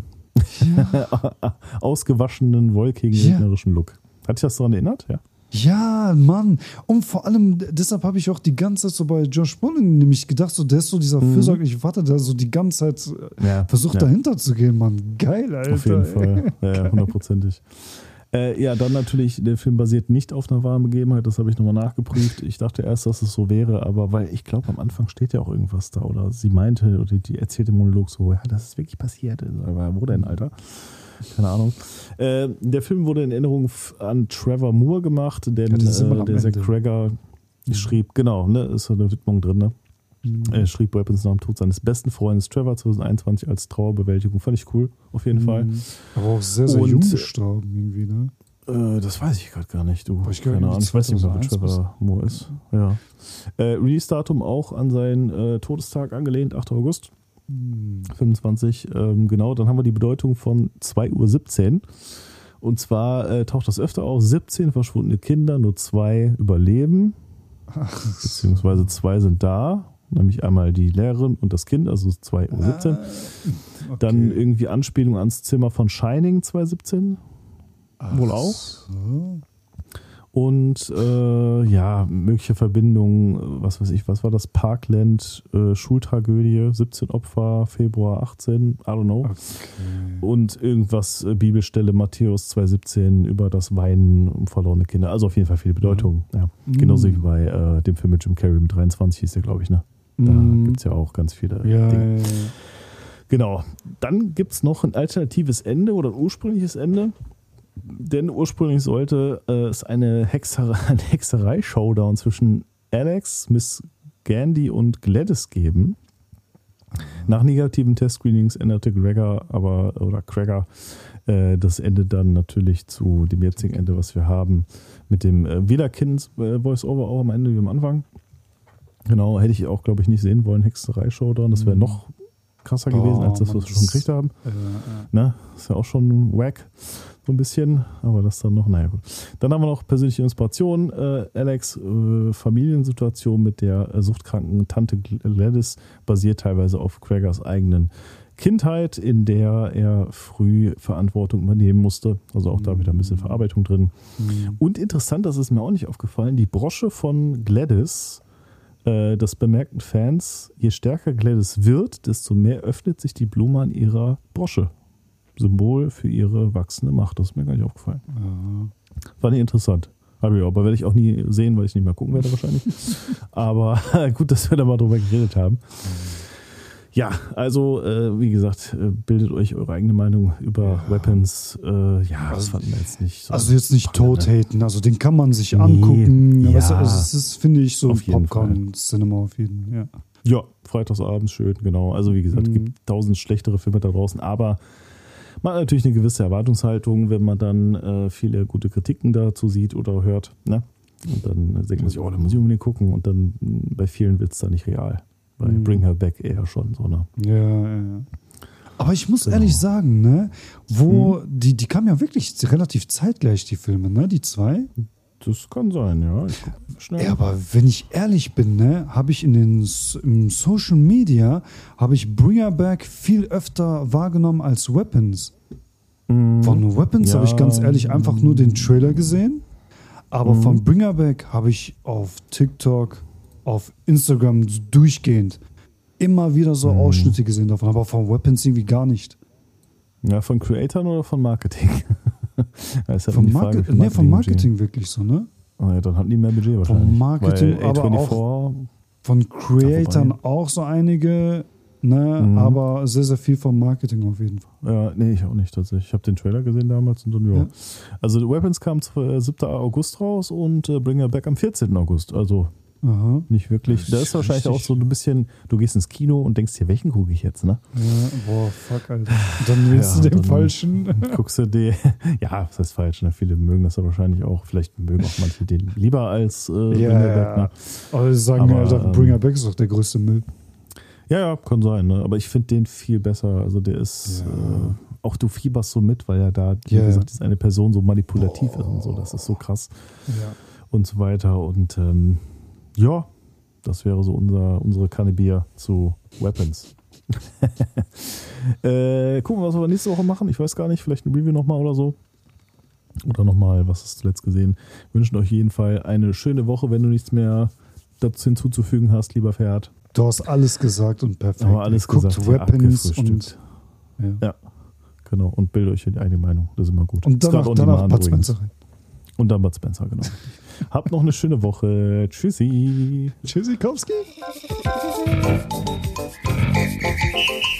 ja. ausgewaschenen, wolkigen, regnerischen ja. Look. Hat dich das daran erinnert? Ja. Ja, Mann. Und vor allem, deshalb habe ich auch die ganze Zeit so bei Josh Brolin nämlich gedacht, so, der ist so dieser mhm. fürsorgliche Vater, der so die ganze Zeit ja, versucht ja. dahinter zu gehen, Mann. Geil, Alter. Auf jeden Fall. Ja, hundertprozentig. Äh, ja, dann natürlich, der Film basiert nicht auf einer wahren Begebenheit, das habe ich nochmal nachgeprüft. Ich dachte erst, dass es so wäre, aber weil ich glaube, am Anfang steht ja auch irgendwas da oder sie meinte, oder die erzählte im Monolog so, ja, das ist wirklich passiert. Aber wo denn, Alter? Keine Ahnung. Äh, der Film wurde in Erinnerung an Trevor Moore gemacht, denn ja, äh, der Zach Cregger mhm. schrieb, genau, ne, ist eine Widmung drin, ne? Mhm. Er schrieb Weapons nach dem Tod seines besten Freundes Trevor zwanzig einundzwanzig als Trauerbewältigung. Fand ich cool, auf jeden mhm. Fall. Aber auch sehr, sehr Und, jung gestorben irgendwie, ne? Äh, das weiß ich gerade gar nicht, du. Ich Keine Ahnung, ich weiß nicht, wer Trevor Moore ist. Ja. Äh, Release-Datum auch an seinen äh, Todestag angelehnt, achter August. fünfundzwanzig, ähm, genau, dann haben wir die Bedeutung von zwei Uhr siebzehn. Und zwar äh, taucht das öfter auf, siebzehn verschwundene Kinder, nur zwei überleben. Ach. Beziehungsweise zwei sind da, nämlich einmal die Lehrerin und das Kind, also zwei Uhr siebzehn. Ah, okay. Dann irgendwie Anspielung ans Zimmer von Shining zwei Uhr siebzehn. Ach, wohl auch. So. Und äh, ja, mögliche Verbindungen, was weiß ich, was war das? Parkland, äh, Schultragödie, siebzehn Opfer, Februar achtzehn, I don't know. Okay. Und irgendwas, äh, Bibelstelle Matthäus zwei siebzehn über das Weinen um verlorene Kinder. Also auf jeden Fall viele Bedeutungen. Mhm. Ja. Mhm. Genauso wie bei äh, dem Film mit Jim Carrey mit dreiundzwanzig hieß der, glaube ich, ne? Da mhm. gibt es ja auch ganz viele ja, Dinge. Ja, ja. Genau. Dann gibt es noch ein alternatives Ende oder ein ursprüngliches Ende. Denn ursprünglich sollte äh, es eine, Hexer- eine Hexerei-Showdown zwischen Alex, Miss Gandy und Gladys geben. Nach negativen Test-Screenings änderte Gregor aber, oder Gregor, äh, das Ende dann natürlich zu dem jetzigen Ende, was wir haben, mit dem äh, Wederkind-Voice-Over auch am Ende wie am Anfang. Genau, hätte ich auch, glaube ich, nicht sehen wollen, Hexerei-Showdown. Das wäre Mhm. noch krasser gewesen, Oh, als das, Mann, was wir schon das- gekriegt haben. Äh, äh. Ne? Ist ja auch schon wack, so ein bisschen, aber das dann noch, naja gut. Dann haben wir noch persönliche Inspiration. Äh, Alex, äh, Familiensituation mit der äh, suchtkranken Tante Gladys basiert teilweise auf Gregors eigenen Kindheit, in der er früh Verantwortung übernehmen musste. Also auch da wieder ein bisschen Verarbeitung drin. Mhm. Und interessant, das ist mir auch nicht aufgefallen, die Brosche von Gladys, äh, das bemerkten Fans, je stärker Gladys wird, desto mehr öffnet sich die Blume an ihrer Brosche. Symbol für ihre wachsende Macht. Das ist mir gar nicht aufgefallen. Ja. Fand ich interessant. Aber, ja, aber werde ich auch nie sehen, weil ich nicht mehr gucken werde wahrscheinlich. Aber gut, dass wir da mal drüber geredet haben. Ja, also äh, wie gesagt, äh, bildet euch eure eigene Meinung über Ja. Weapons. Äh, ja, das Also- fanden wir jetzt nicht so. Also jetzt nicht toll, tot ne? haten, also den kann man sich Nee, angucken. ja. Weißt du, also es ist, finde ich, so Auf jeden Popcorn-Cinema auf jeden Fall. Ja. Ja, freitagsabends schön, genau. Also wie gesagt, es Mhm. gibt tausend schlechtere Filme da draußen, aber man hat natürlich eine gewisse Erwartungshaltung, wenn man dann äh, viele gute Kritiken dazu sieht oder hört. Ne? Und dann denkt man sich, oh, da muss ich unbedingt gucken. Und dann mh, bei vielen wird es dann nicht real. Bei Mhm. Bring Her Back eher schon so, ne? Ja, ja, ja. Aber ich muss Genau. ehrlich sagen, ne, wo die, die kamen ja wirklich relativ zeitgleich, die Filme, ne, die zwei. Das kann sein, ja. Ich guck schnell. Ja, aber wenn ich ehrlich bin, ne, habe ich in den S- im Social Media habe ich Bringer Back viel öfter wahrgenommen als Weapons. Mhm. Von Weapons Ja. habe ich ganz ehrlich einfach nur den Trailer gesehen, aber Mhm. von Bringer Back habe ich auf TikTok, auf Instagram durchgehend immer wieder so Mhm. Ausschnitte gesehen davon, aber von Weapons irgendwie gar nicht. Ja, von Creatoren oder von Marketing? Das ist ja Vom, die Marke Frage, wie viel nee, vom Marketing-Budget. Marketing wirklich so, ne? Oh ja, dann hatten die mehr Budget wahrscheinlich. Marketing, Weil aber A vierundzwanzig, Von Creatoren Ja, auch so einige, ne? Mhm. Aber sehr, sehr viel vom Marketing auf jeden Fall. ja, nee, ich auch nicht tatsächlich. Ich habe den Trailer gesehen damals und dann, ja. Ja. Also Weapons kam äh, siebten August raus und äh, Bring Her Back am vierzehnten August. Also Aha. nicht wirklich. Das Da ist ist wahrscheinlich richtig. auch so ein bisschen, du gehst ins Kino und denkst dir, welchen gucke ich jetzt, ne? Ja, boah, fuck, Alter. Dann wählst Ja, du den dann- falschen. Guckst du dir, ja, das heißt falsch, ne? Viele mögen das ja wahrscheinlich auch. Vielleicht mögen auch manche den lieber als äh, Bring Ja, Her ja. Back, ne? Aber sie sagen, Aber, Alter, ähm, Bringer Back ist doch der größte Müll. Ja, ja, kann sein, ne? Aber ich finde den viel besser. Also der ist, Ja. äh, auch du fieberst so mit, weil ja da, wie Ja. gesagt, ist eine Person so manipulativ ist und so. Das ist so krass Ja. und so weiter. Und ähm, ja, das wäre so unser, unsere Kanne Bier zu Weapons. äh, gucken, was wir nächste Woche machen. Ich weiß gar nicht, vielleicht ein Review nochmal oder so. Oder nochmal, was hast du zuletzt gesehen? Wir wünschen euch auf jeden Fall eine schöne Woche, wenn du nichts mehr dazu hinzuzufügen hast, lieber Ferhat. Du hast alles gesagt und perfekt. Aber alles Guckt gesagt, ja, Weapons und, abgefrühstückt. ja. Ja, genau. Und bildet euch die eigene Meinung. Das ist immer gut. und Ist danach, grad on danach demand Bud übrigens. Spencer rein. Und dann Bud Spencer, genau. Habt noch eine schöne Woche. Tschüssi. Tschüssikowski.